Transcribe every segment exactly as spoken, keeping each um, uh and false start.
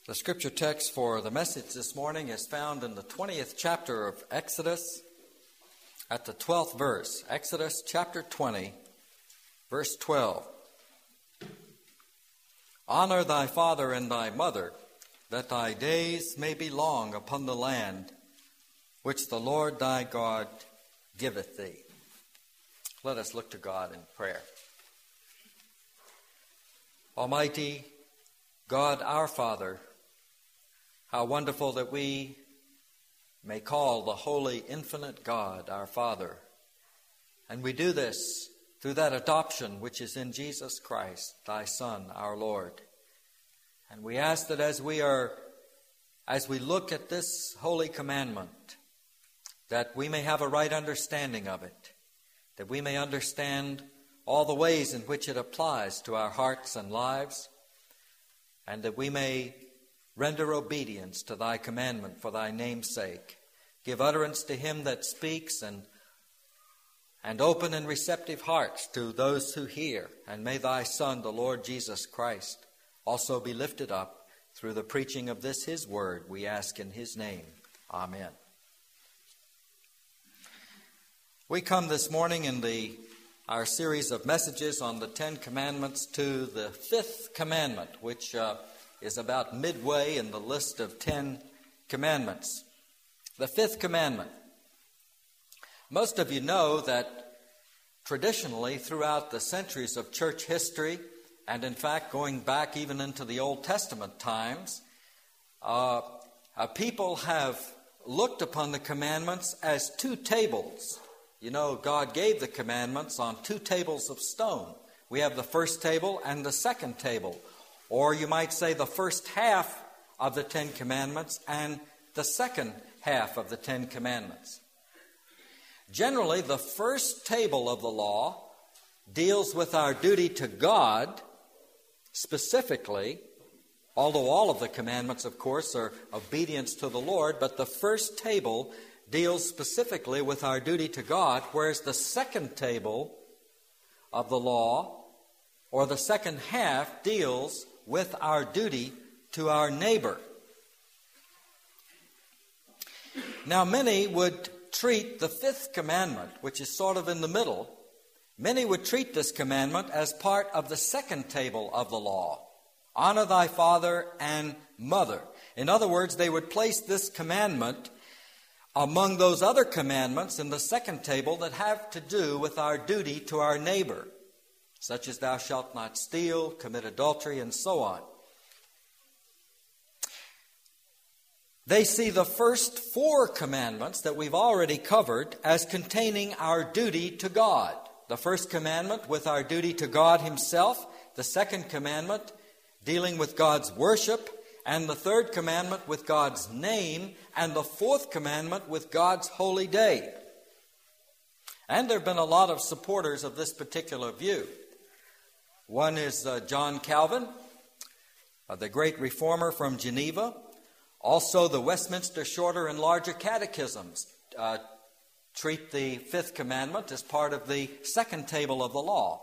The scripture text for the message this morning is found in the twentieth chapter of Exodus at the twelfth verse. Exodus chapter twenty, verse twelve. Honor thy father and thy mother, that thy days may be long upon the land which the Lord thy God giveth thee. Let us look to God in prayer. Almighty God, our Father, how wonderful that we may call the holy, infinite God our Father. And we do this through that adoption which is in Jesus Christ, thy Son, our Lord. And we ask that as we are, as we look at this holy commandment, that we may have a right understanding of it, that we may understand all the ways in which it applies to our hearts and lives, and that we may render obedience to thy commandment for thy name's sake. Give utterance to him that speaks, and, and open and receptive hearts to those who hear. And may thy Son, the Lord Jesus Christ, also be lifted up through the preaching of this his word. We ask in his name. Amen. We come this morning in the our series of messages on the Ten Commandments to the fifth commandment, which uh, is about midway in the list of ten commandments. The fifth commandment. Most of you know that traditionally throughout the centuries of church history, and in fact going back even into the Old Testament times, uh, uh, people have looked upon the commandments as two tables. You know, God gave the commandments on two tables of stone. We have the first table and the second table. Or you might say the first half of the Ten Commandments and the second half of the Ten Commandments. Generally, the first table of the law deals with our duty to God specifically, although all of the commandments, of course, are obedience to the Lord, but the first table deals specifically with our duty to God, whereas the second table of the law, or the second half, deals with our duty to our neighbor. Now, many would treat the fifth commandment, which is sort of in the middle, many would treat this commandment as part of the second table of the law. Honor thy father and mother. In other words, they would place this commandment among those other commandments in the second table that have to do with our duty to our neighbor, such as thou shalt not steal, commit adultery, and so on. They see the first four commandments that we've already covered as containing our duty to God. The first commandment with our duty to God himself, the second commandment dealing with God's worship, and the third commandment with God's name, and the fourth commandment with God's holy day. And there have been a lot of supporters of this particular view. One is uh, John Calvin, uh, the great reformer from Geneva. Also, the Westminster Shorter and Larger Catechisms uh, treat the fifth commandment as part of the second table of the law.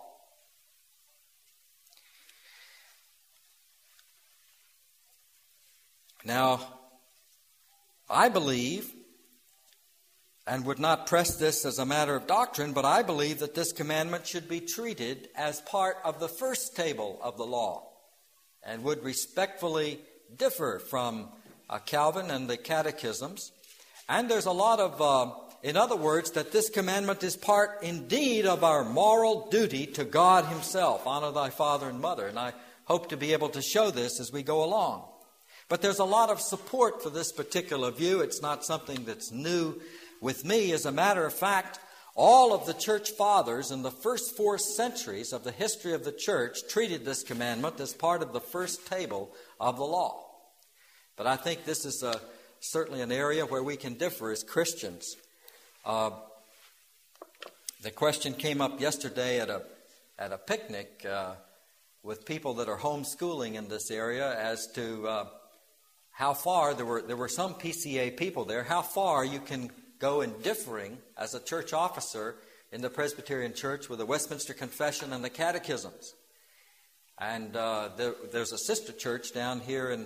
Now, I believe, and would not press this as a matter of doctrine, but I believe that this commandment should be treated as part of the first table of the law, and would respectfully differ from uh, Calvin and the catechisms. And there's a lot of, uh, in other words, that this commandment is part indeed of our moral duty to God himself. Honor thy father and mother. And I hope to be able to show this as we go along. But there's a lot of support for this particular view. It's not something that's new with me. As a matter of fact, all of the church fathers in the first four centuries of the history of the church treated this commandment as part of the first table of the law. But I think this is a, certainly an area where we can differ as Christians. Uh, the question came up yesterday at a, at a picnic uh, with people that are homeschooling in this area as to Uh, how far, there were there were some P C A people there, how far you can go in differing as a church officer in the Presbyterian Church with the Westminster Confession and the Catechisms. And uh, there, there's a sister church down here in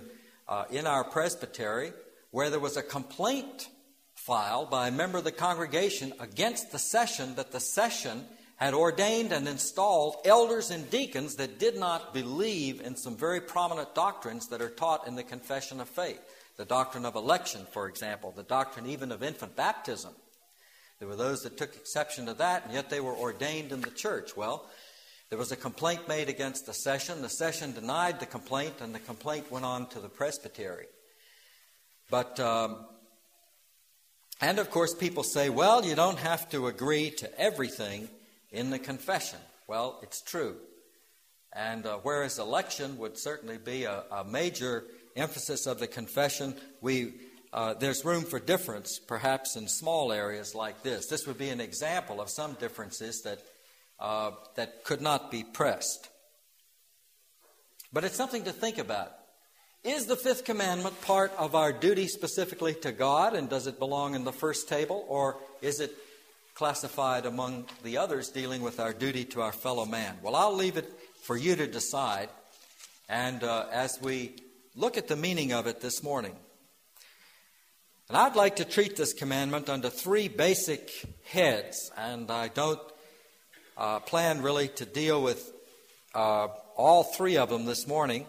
uh, in our presbytery where there was a complaint filed by a member of the congregation against the session that the session had ordained and installed elders and deacons that did not believe in some very prominent doctrines that are taught in the Confession of Faith. The doctrine of election, for example, the doctrine even of infant baptism. There were those that took exception to that, and yet they were ordained in the church. Well, there was a complaint made against the session. The session denied the complaint, and the complaint went on to the presbytery. But, um, and of course, people say, well, you don't have to agree to everything in the confession. Well, it's true. And uh, whereas election would certainly be a, a major emphasis of the confession, we uh, there's room for difference, perhaps in small areas like this. This would be an example of some differences that uh, that could not be pressed. But it's something to think about. Is the fifth commandment part of our duty specifically to God, and does it belong in the first table, or is it classified among the others dealing with our duty to our fellow man? Well, I'll leave it for you to decide, and uh, as we look at the meaning of it this morning. And I'd like to treat this commandment under three basic heads, and I don't uh, plan really to deal with uh, all three of them this morning.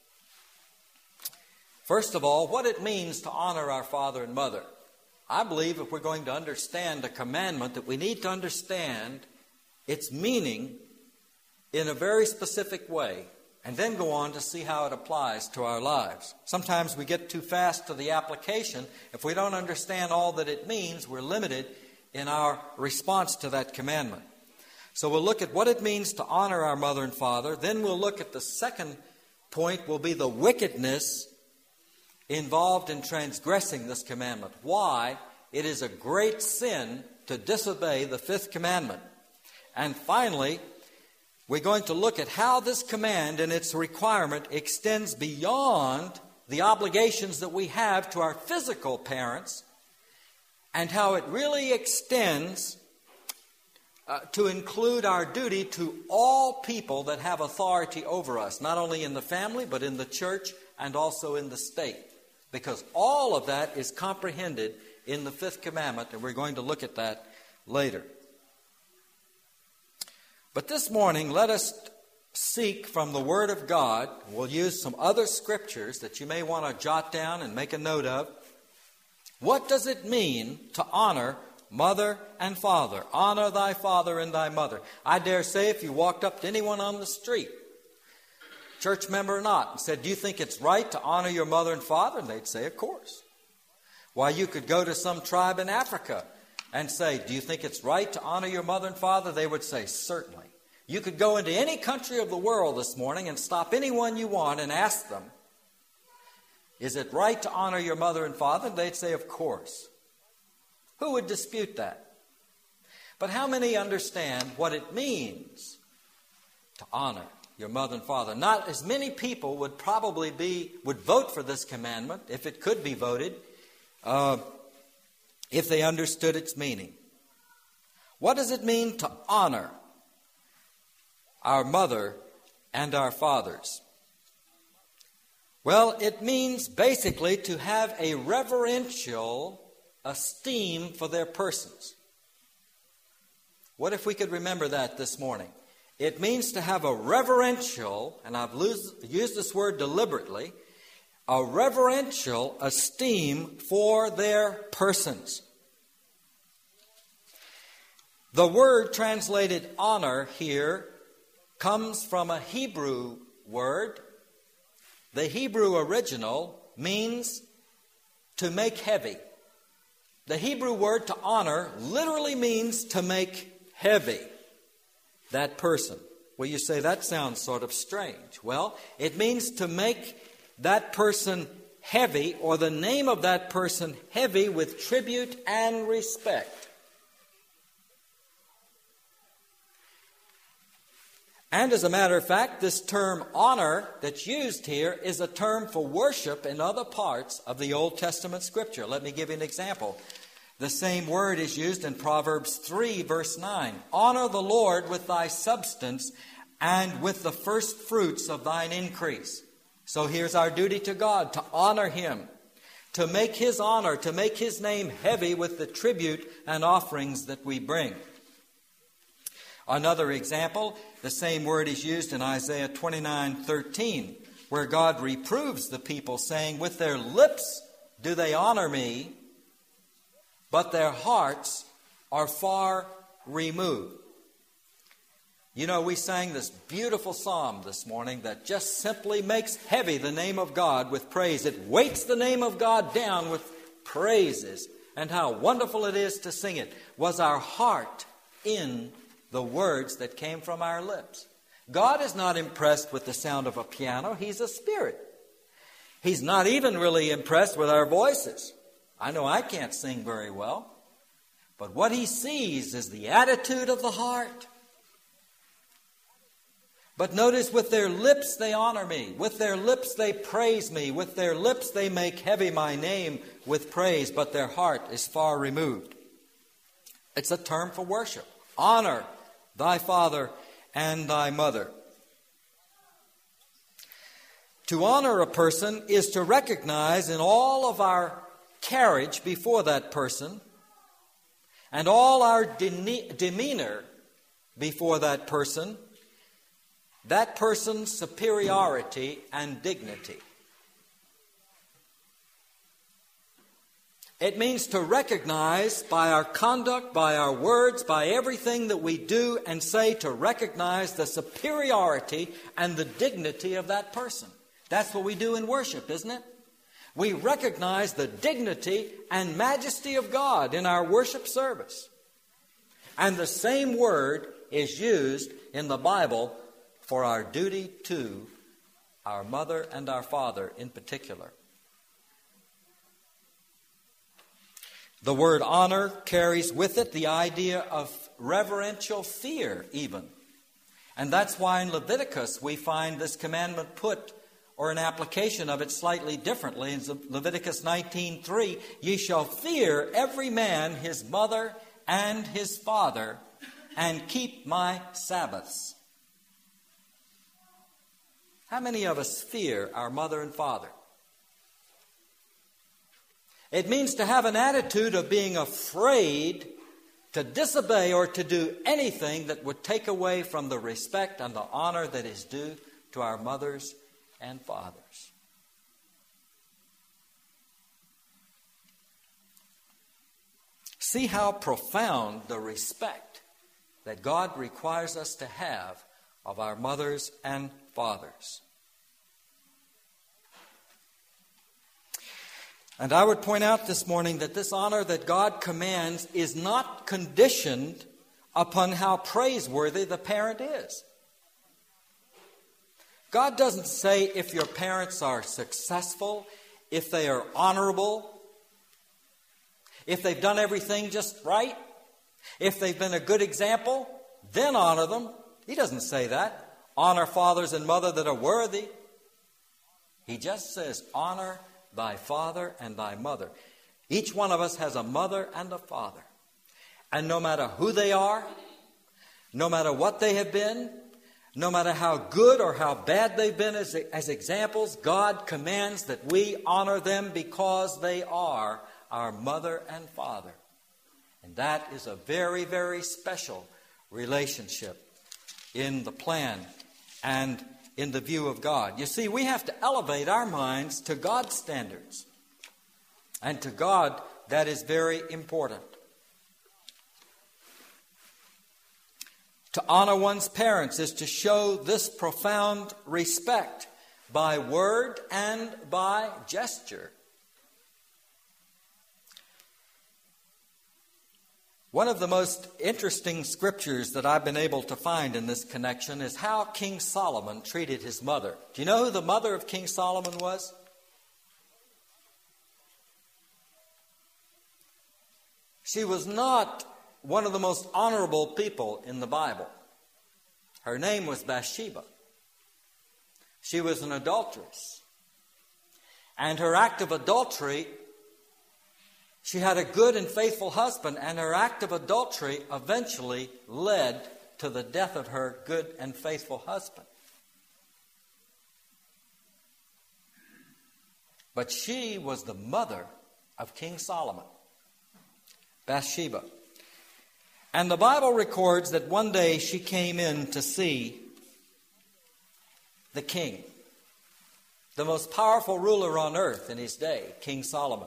First of all, what it means to honor our father and mother. I believe if we're going to understand a commandment, that we need to understand its meaning in a very specific way, and then go on to see how it applies to our lives. Sometimes we get too fast to the application. If we don't understand all that it means, we're limited in our response to that commandment. So we'll look at what it means to honor our mother and father. Then we'll look at the second point, will be the wickedness involved in transgressing this commandment. Why it is a great sin to disobey the fifth commandment. And finally, we're going to look at how this command and its requirement extends beyond the obligations that we have to our physical parents, and how it really extends uh, to include our duty to all people that have authority over us, not only in the family, but in the church and also in the state. Because all of that is comprehended in the fifth commandment, and we're going to look at that later. But this morning, let us seek from the Word of God. We'll use some other scriptures that you may want to jot down and make a note of. What does it mean to honor mother and father? Honor thy father and thy mother. I dare say if you walked up to anyone on the street, church member or not, and said, do you think it's right to honor your mother and father? And they'd say, of course. Why, you could go to some tribe in Africa and say, do you think it's right to honor your mother and father? They would say, certainly. You could go into any country of the world this morning and stop anyone you want and ask them, is it right to honor your mother and father? And they'd say, of course. Who would dispute that? But how many understand what it means to honor your mother and father? Not as many people would probably be, would vote for this commandment, if it could be voted, uh, if they understood its meaning. What does it mean to honor our mother and our fathers? Well, it means basically to have a reverential esteem for their persons. What if we could remember that this morning? It means to have a reverential, and I've used this word deliberately, a reverential esteem for their persons. The word translated honor here comes from a Hebrew word. The Hebrew original means to make heavy. The Hebrew word to honor literally means to make heavy that person. Well, you say that sounds sort of strange. Well, it means to make that person heavy, or the name of that person heavy, with tribute and respect. And as a matter of fact, this term honor that's used here is a term for worship in other parts of the Old Testament Scripture. Let me give you an example. The same word is used in Proverbs three, verse nine. Honor the Lord with thy substance and with the first fruits of thine increase. So here's our duty to God, to honor Him, to make His honor, to make His name heavy with the tribute and offerings that we bring. Another example, the same word is used in Isaiah twenty-nine thirteen, where God reproves the people, saying, with their lips do they honor me, but their hearts are far removed. You know, we sang this beautiful psalm this morning that just simply makes heavy the name of God with praise. It weights the name of God down with praises. And how wonderful it is to sing it. Was our heart in the words that came from our lips? God is not impressed with the sound of a piano. He's a spirit. He's not even really impressed with our voices. I know I can't sing very well. But what He sees is the attitude of the heart. But notice, with their lips they honor me. With their lips they praise me. With their lips they make heavy my name with praise. But their heart is far removed. It's a term for worship. Honor thy father and thy mother. To honor a person is to recognize in all of our carriage before that person and all our de- demeanor before that person, that person's superiority and dignity. It means to recognize by our conduct, by our words, by everything that we do and say, to recognize the superiority and the dignity of that person. That's what we do in worship, isn't it? We recognize the dignity and majesty of God in our worship service. And the same word is used in the Bible for our duty to our mother and our father in particular. The word honor carries with it the idea of reverential fear even. And that's why in Leviticus we find this commandment put, or an application of it slightly differently. In Leviticus nineteen three, ye shall fear every man his mother and his father, and keep my Sabbaths. How many of us fear our mother and father? It means to have an attitude of being afraid to disobey or to do anything that would take away from the respect and the honor that is due to our mothers and fathers. See how profound the respect that God requires us to have of our mothers and fathers. And I would point out this morning that this honor that God commands is not conditioned upon how praiseworthy the parent is. God doesn't say if your parents are successful, if they are honorable, if they've done everything just right, if they've been a good example, then honor them. He doesn't say that. Honor fathers and mother that are worthy. He just says, honor thy father and thy mother. Each one of us has a mother and a father. And no matter who they are, no matter what they have been, no matter how good or how bad they've been as, as examples, God commands that we honor them because they are our mother and father. And that is a very, very special relationship in the plan and in the view of God. You see, we have to elevate our minds to God's standards. And to God, that is very important. To honor one's parents is to show this profound respect by word and by gesture. One of the most interesting scriptures that I've been able to find in this connection is how King Solomon treated his mother. Do you know who the mother of King Solomon was? She was not one of the most honorable people in the Bible. Her name was Bathsheba. She was an adulteress. And her act of adultery, she had a good and faithful husband, and her act of adultery eventually led to the death of her good and faithful husband. But she was the mother of King Solomon, Bathsheba. And the Bible records that one day she came in to see the king, the most powerful ruler on earth in his day, King Solomon.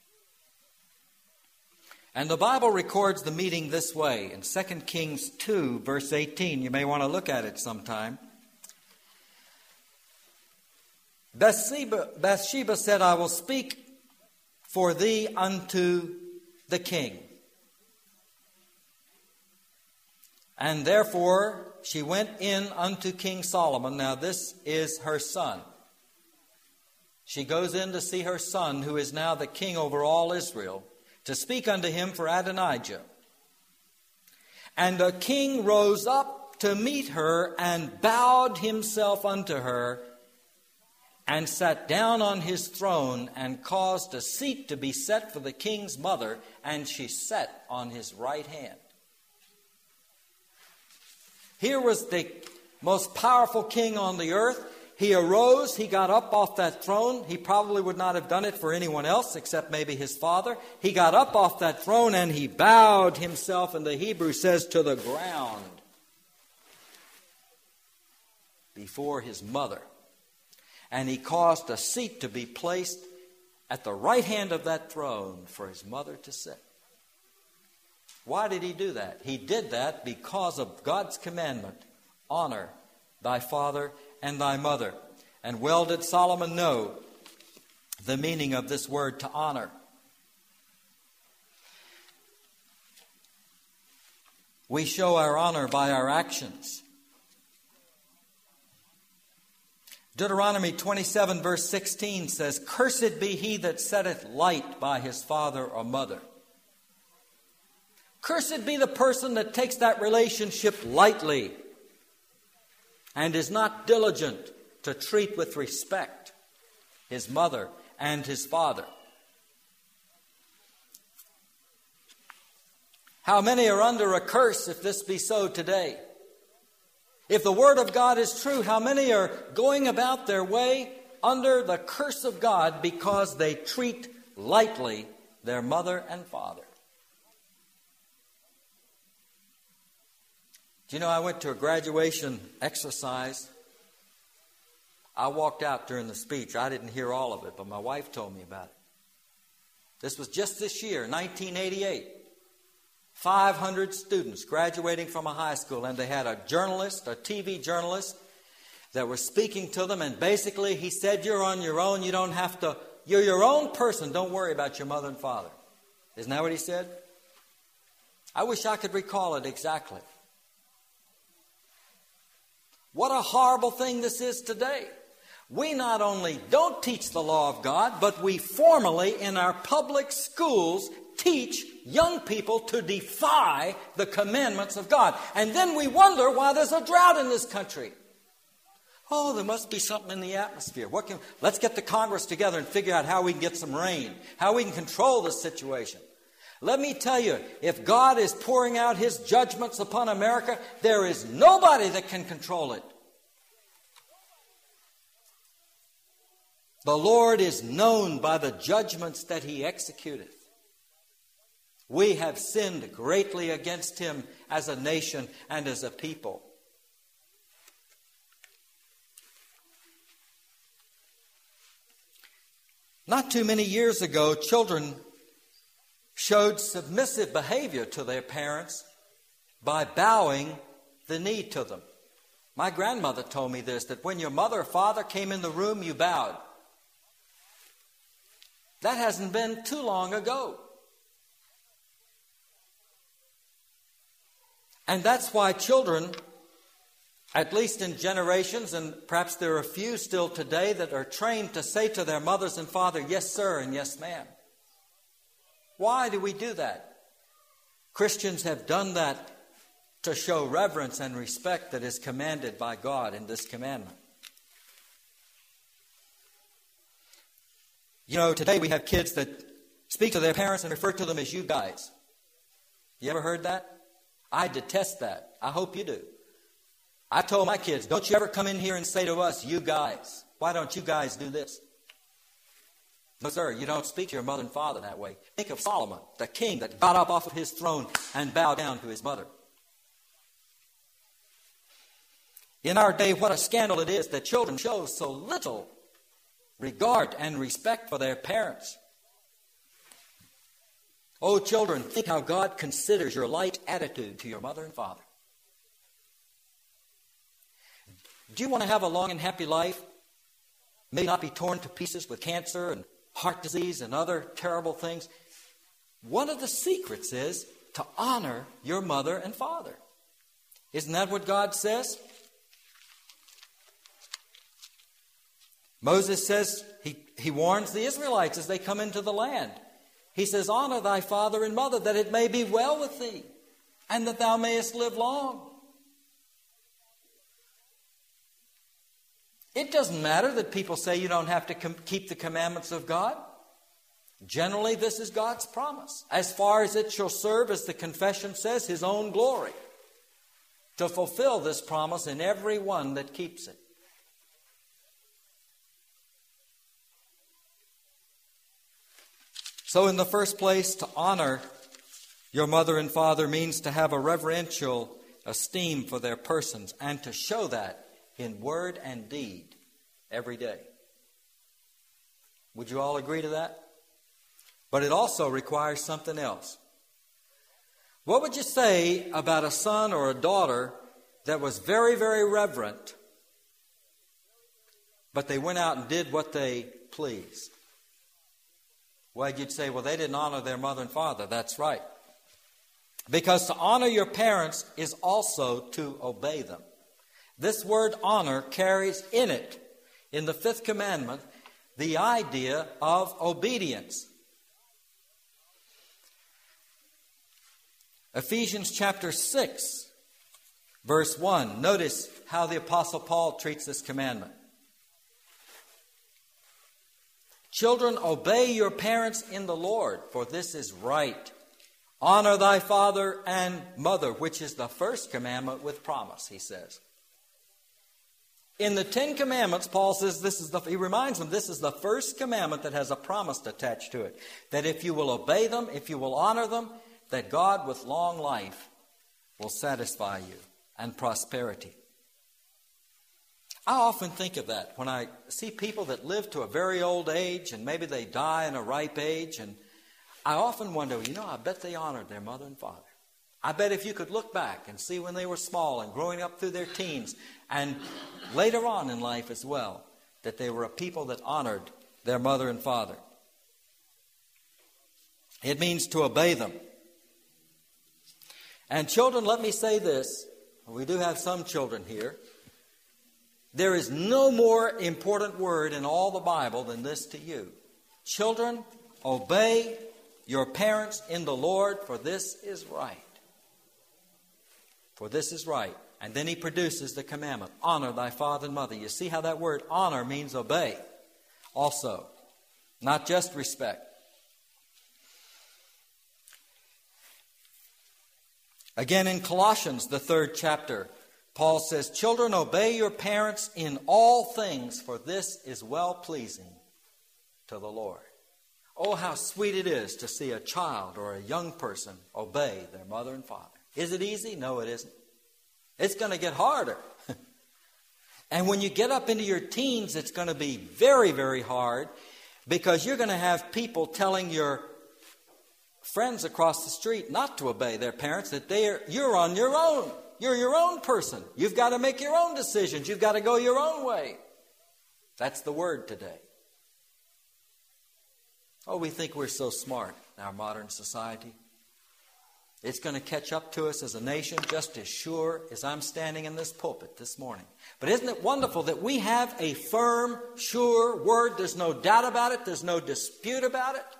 And the Bible records the meeting this way in Second Kings two, verse eighteen. You may want to look at it sometime. Bathsheba, Bathsheba said, I will speak for thee unto the king. And therefore she went in unto King Solomon. Now this is her son. She goes in to see her son, who is now the king over all Israel, to speak unto him for Adonijah. And the king rose up to meet her and bowed himself unto her and sat down on his throne and caused a seat to be set for the king's mother, and she sat on his right hand. Here was the most powerful king on the earth. He arose, he got up off that throne. He probably would not have done it for anyone else except maybe his father. He got up off that throne and he bowed himself, and the Hebrew says, to the ground before his mother. And he caused a seat to be placed at the right hand of that throne for his mother to sit. Why did he do that? He did that because of God's commandment, honor thy father and thy mother. And well did Solomon know the meaning of this word, to honor. We show our honor by our actions. Deuteronomy twenty-seven verse sixteen says, cursed be he that setteth light by his father or mother. Cursed be the person that takes that relationship lightly and is not diligent to treat with respect his mother and his father. How many are under a curse if this be so today? If the Word of God is true, how many are going about their way under the curse of God because they treat lightly their mother and father? Do you know, I went to a graduation exercise. I walked out during the speech. I didn't hear all of it, but my wife told me about it. This was just this year, nineteen eighty-eight. five hundred students graduating from a high school, and they had a journalist, a T V journalist, that was speaking to them, and basically he said, you're on your own, you don't have to, you're your own person, don't worry about your mother and father. Isn't that what he said? I wish I could recall it exactly. What a horrible thing this is today. We not only don't teach the law of God, but we formally in our public schools teach young people to defy the commandments of God. And then we wonder why there's a drought in this country. Oh, there must be something in the atmosphere. What can, let's get the Congress together and figure out how we can get some rain, how we can control this situation. Let me tell you, if God is pouring out His judgments upon America, there is nobody that can control it. The Lord is known by the judgments that He executeth. We have sinned greatly against Him as a nation and as a people. Not too many years ago, children showed submissive behavior to their parents by bowing the knee to them. My grandmother told me this, that when your mother or father came in the room, you bowed. That hasn't been too long ago. And that's why children, at least in generations, and perhaps there are a few still today, that are trained to say to their mothers and father, yes, sir, and yes, ma'am. Why do we do that? Christians have done that to show reverence and respect that is commanded by God in this commandment. You know, today we have kids that speak to their parents and refer to them as you guys. You ever heard that? I detest that. I hope you do. I told my kids, don't you ever come in here and say to us, you guys. Why don't you guys do this? No, sir, you don't speak to your mother and father that way. Think of Solomon, the king that got up off of his throne and bowed down to his mother. In our day, what a scandal it is that children show so little regard and respect for their parents. Oh, children, think how God considers your light attitude to your mother and father. Do you want to have a long and happy life? May not be torn to pieces with cancer and heart disease and other terrible things. One of the secrets is to honor your mother and father. Isn't that what God says? Moses says, he, he warns the Israelites as they come into the land. He says, honor thy father and mother, that it may be well with thee, and that thou mayest live long. It doesn't matter that people say you don't have to com- keep the commandments of God. Generally, this is God's promise. As far as it shall serve, as the confession says, His own glory, to fulfill this promise in every one that keeps it. So in the first place, to honor your mother and father means to have a reverential esteem for their persons and to show that in word and deed every day. Would you all agree to that? But it also requires something else. What would you say about a son or a daughter that was very, very reverent, but they went out and did what they pleased? Well, you'd say, well, they didn't honor their mother and father. That's right. Because to honor your parents is also to obey them. This word honor carries in it, in the fifth commandment, the idea of obedience. Ephesians chapter six, verse one. Notice how the Apostle Paul treats this commandment. Children, obey your parents in the Lord, for this is right. Honor thy father and mother, which is the first commandment with promise, he says. In the Ten Commandments, Paul says this is the, he reminds them this is the first commandment that has a promise attached to it. That if you will obey them, if you will honor them, that God with long life will satisfy you and prosperity. I often think of that when I see people that live to a very old age and maybe they die in a ripe age, and I often wonder, you know, I bet they honored their mother and father. I bet if you could look back and see when they were small and growing up through their teens and later on in life as well, that they were a people that honored their mother and father. It means to obey them. And children, let me say this. We do have some children here. There is no more important word in all the Bible than this to you. Children, obey your parents in the Lord, for this is right. For this is right. And then he produces the commandment, honor thy father and mother. You see how that word honor means obey also, not just respect. Again, in Colossians, the third chapter, Paul says, children, obey your parents in all things, for this is well-pleasing to the Lord. Oh, how sweet it is to see a child or a young person obey their mother and father. Is it easy? No, it isn't. It's going to get harder. And when you get up into your teens, it's going to be very, very hard, because you're going to have people telling your friends across the street not to obey their parents, that they are, you're on your own. You're your own person. You've got to make your own decisions. You've got to go your own way. That's the word today. Oh, we think we're so smart in our modern society. It's going to catch up to us as a nation just as sure as I'm standing in this pulpit this morning. But isn't it wonderful that we have a firm, sure word? There's no doubt about it. There's no dispute about it.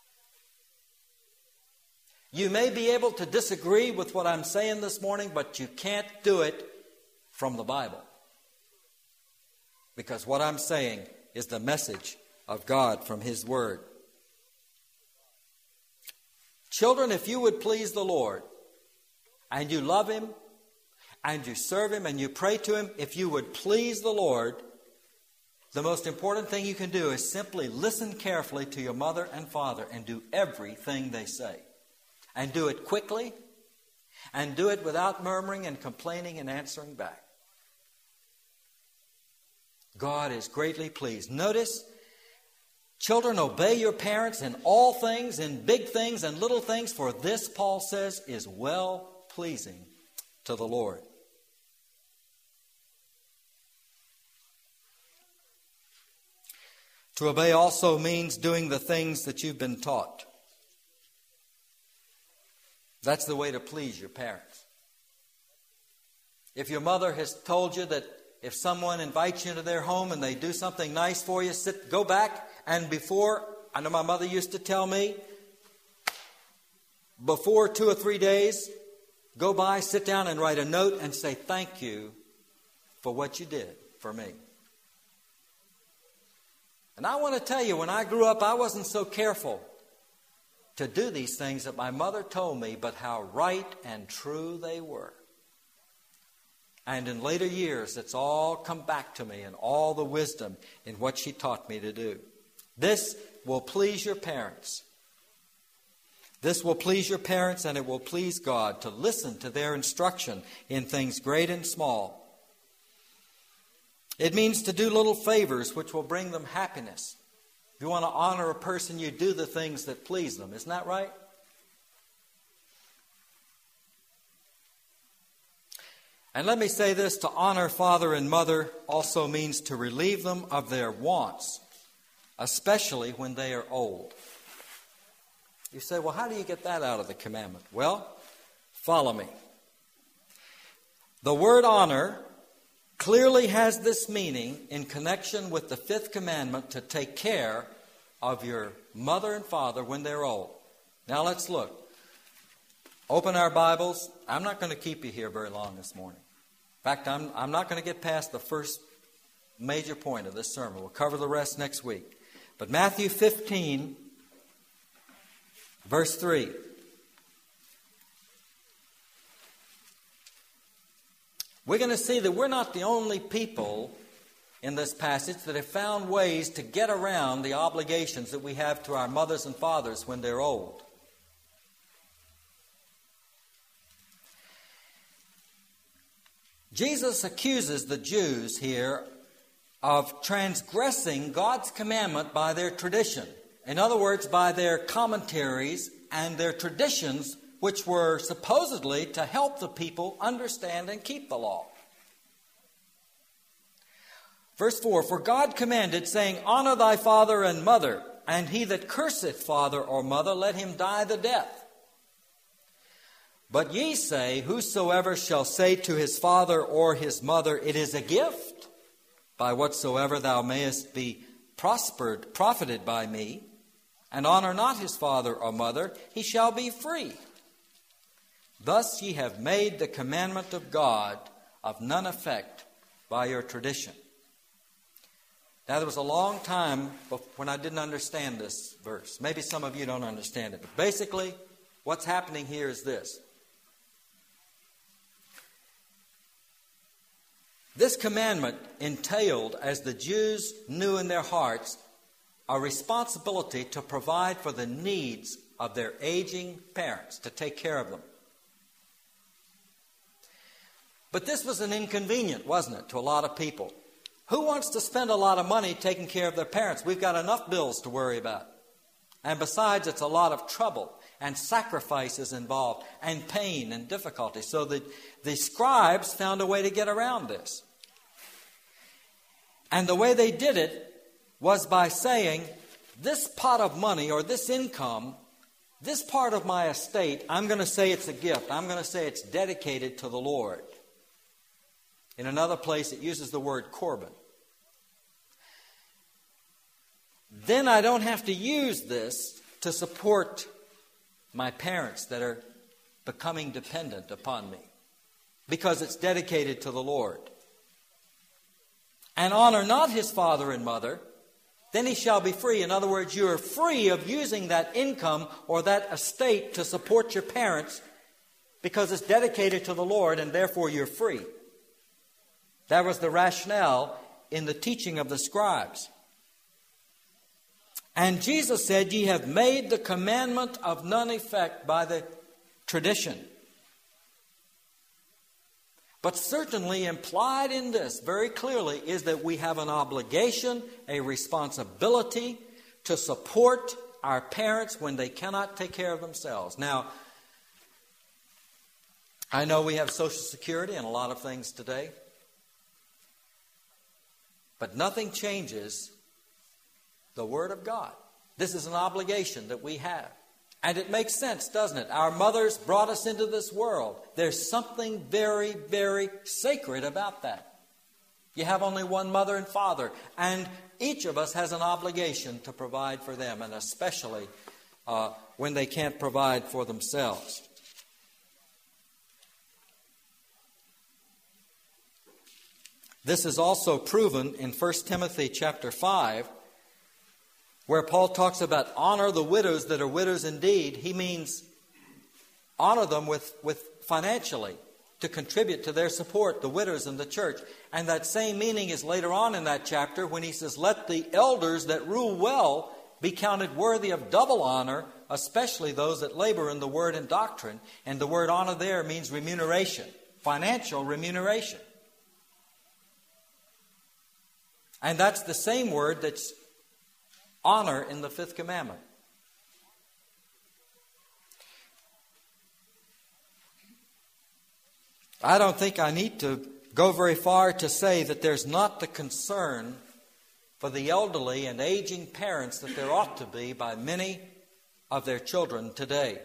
You may be able to disagree with what I'm saying this morning, but you can't do it from the Bible. Because what I'm saying is the message of God from His Word. Children, if you would please the Lord, and you love Him, and you serve Him, and you pray to Him, if you would please the Lord, the most important thing you can do is simply listen carefully to your mother and father and do everything they say. And do it quickly, and do it without murmuring and complaining and answering back. God is greatly pleased. Notice, children, obey your parents in all things, in big things and little things, for this, Paul says, is well-pleasing to the Lord. To obey also means doing the things that you've been taught. That's the way to please your parents. If your mother has told you that if someone invites you into their home and they do something nice for you, sit, go back and before, I know my mother used to tell me, before two or three days, go by, sit down and write a note and say thank you for what you did for me. And I want to tell you, when I grew up, I wasn't so careful to do these things that my mother told me, but how right and true they were. And in later years, it's all come back to me and all the wisdom in what she taught me to do. This will please your parents. This will please your parents, and it will please God to listen to their instruction in things great and small. It means to do little favors which will bring them happiness. If you want to honor a person, you do the things that please them. Isn't that right? And let me say this, to honor father and mother also means to relieve them of their wants, especially when they are old. You say, well, how do you get that out of the commandment? Well, follow me. The word honor clearly has this meaning in connection with the fifth commandment to take care of your mother and father when they're old. Now let's look. Open our Bibles. I'm not going to keep you here very long this morning. In fact, I'm, I'm not going to get past the first major point of this sermon. We'll cover the rest next week. But Matthew fifteen, verse three. We're going to see that we're not the only people in this passage that have found ways to get around the obligations that we have to our mothers and fathers when they're old. Jesus accuses the Jews here of transgressing God's commandment by their tradition. In other words, by their commentaries and their traditions, which were supposedly to help the people understand and keep the law. Verse four, for God commanded, saying, honor thy father and mother, and he that curseth father or mother, let him die the death. But ye say, whosoever shall say to his father or his mother, it is a gift, by whatsoever thou mayest be prospered, profited by me, and honor not his father or mother, he shall be free. Thus ye have made the commandment of God of none effect by your tradition. Now, there was a long time when I didn't understand this verse. Maybe some of you don't understand it. But basically, what's happening here is this. This commandment entailed, as the Jews knew in their hearts, a responsibility to provide for the needs of their aging parents, to take care of them. But this was an inconvenient, wasn't it, to a lot of people? Who wants to spend a lot of money taking care of their parents? We've got enough bills to worry about. And besides, it's a lot of trouble and sacrifices involved and pain and difficulty. So the, the scribes found a way to get around this. And the way they did it was by saying, this pot of money or this income, this part of my estate, I'm going to say it's a gift. I'm going to say it's dedicated to the Lord. In another place, it uses the word Corban. Then I don't have to use this to support my parents that are becoming dependent upon me, because it's dedicated to the Lord. And honor not his father and mother, then he shall be free. In other words, you are free of using that income or that estate to support your parents because it's dedicated to the Lord, and therefore you're free. That was the rationale in the teaching of the scribes. And Jesus said, ye have made the commandment of none effect by the tradition. But certainly implied in this very clearly is that we have an obligation, a responsibility to support our parents when they cannot take care of themselves. Now, I know we have Social Security and a lot of things today, but nothing changes the Word of God. This is an obligation that we have. And it makes sense, doesn't it? Our mothers brought us into this world. There's something very, very sacred about that. You have only one mother and father, and each of us has an obligation to provide for them, and especially uh, when they can't provide for themselves. This is also proven in First Timothy chapter five, where Paul talks about honor the widows that are widows indeed. He means honor them with, with financially to contribute to their support, the widows in the church. And that same meaning is later on in that chapter when he says, let the elders that rule well be counted worthy of double honor, especially those that labor in the word and doctrine. And the word honor there means remuneration, financial remuneration. And that's the same word that's honor in the fifth commandment. I don't think I need to go very far to say that there's not the concern for the elderly and aging parents that there ought to be by many of their children today.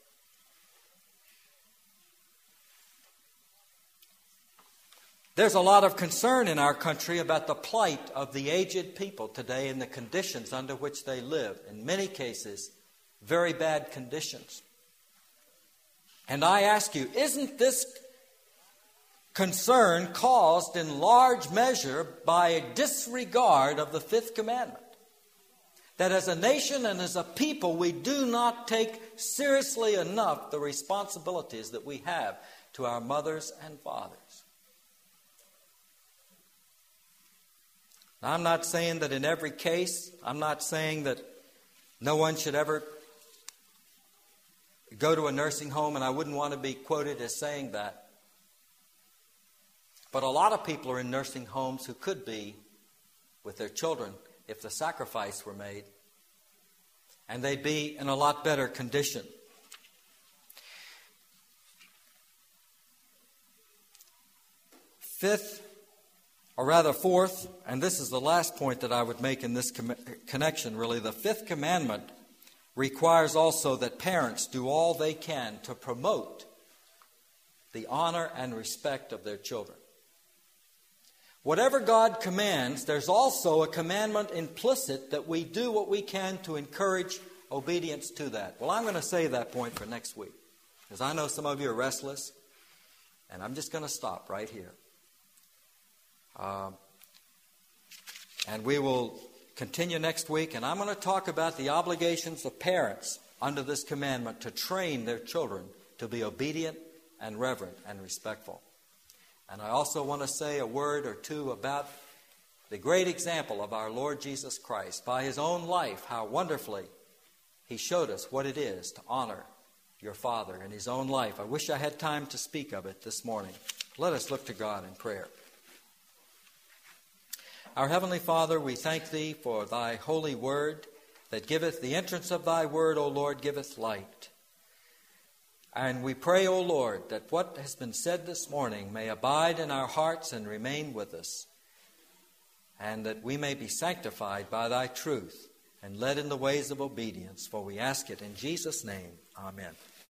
There's a lot of concern in our country about the plight of the aged people today and the conditions under which they live. In many cases, very bad conditions. And I ask you, isn't this concern caused in large measure by a disregard of the fifth commandment? That as a nation and as a people, we do not take seriously enough the responsibilities that we have to our mothers and fathers. I'm not saying that in every case, I'm not saying that no one should ever go to a nursing home, and I wouldn't want to be quoted as saying that. But a lot of people are in nursing homes who could be with their children if the sacrifice were made, and they'd be in a lot better condition. Fifth, or rather fourth, and this is the last point that I would make in this com- connection really, the fifth commandment requires also that parents do all they can to promote the honor and respect of their children. Whatever God commands, there's also a commandment implicit that we do what we can to encourage obedience to that. Well, I'm going to save that point for next week, because I know some of you are restless, and I'm just going to stop right here. Uh, and we will continue next week, and I'm going to talk about the obligations of parents under this commandment to train their children to be obedient and reverent and respectful. And I also want to say a word or two about the great example of our Lord Jesus Christ. By His own life, how wonderfully He showed us what it is to honor your Father in His own life. I wish I had time to speak of it this morning. Let us look to God in prayer. Our Heavenly Father, we thank Thee for Thy holy word that giveth the entrance of Thy word, O Lord, giveth light. And we pray, O Lord, that what has been said this morning may abide in our hearts and remain with us, and that we may be sanctified by Thy truth and led in the ways of obedience. For we ask it in Jesus' name. Amen.